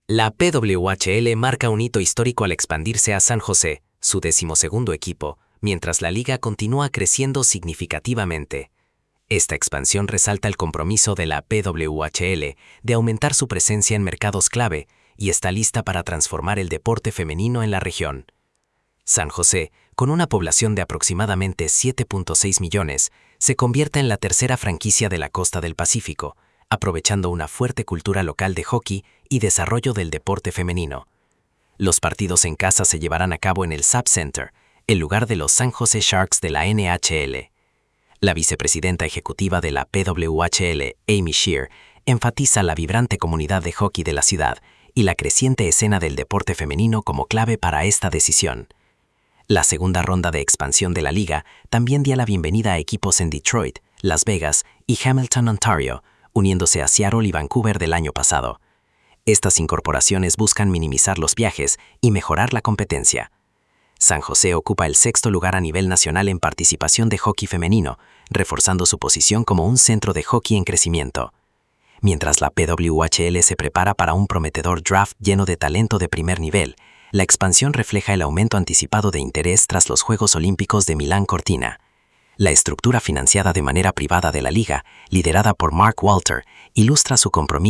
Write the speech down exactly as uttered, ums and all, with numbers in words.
La P W H L marca un hito histórico al expandirse a San José, su decimosegundo equipo, mientras la liga continúa creciendo significativamente. Esta expansión resalta el compromiso de la P W H L de aumentar su presencia en mercados clave y está lista para transformar el deporte femenino en la región. San José, con una población de aproximadamente siete punto seis millones, se convierte en la tercera franquicia de la costa del Pacífico, aprovechando una fuerte cultura local de hockey y desarrollo del deporte femenino. Los partidos en casa se llevarán a cabo en el S A P Center, el lugar de los San Jose Sharks de la N H L. La vicepresidenta ejecutiva de la P W H L, Amy Shear, enfatiza la vibrante comunidad de hockey de la ciudad y la creciente escena del deporte femenino como clave para esta decisión. La segunda ronda de expansión de la liga también dio la bienvenida a equipos en Detroit, Las Vegas y Hamilton, Ontario, uniéndose a Seattle y Vancouver del año pasado. Estas incorporaciones buscan minimizar los viajes y mejorar la competencia. San José ocupa el sexto lugar a nivel nacional en participación de hockey femenino, reforzando su posición como un centro de hockey en crecimiento. Mientras la P W H L se prepara para un prometedor draft lleno de talento de primer nivel, la expansión refleja el aumento anticipado de interés tras los Juegos Olímpicos de Milán Cortina. La estructura financiada de manera privada de la liga, liderada por Mark Walter, ilustra su compromiso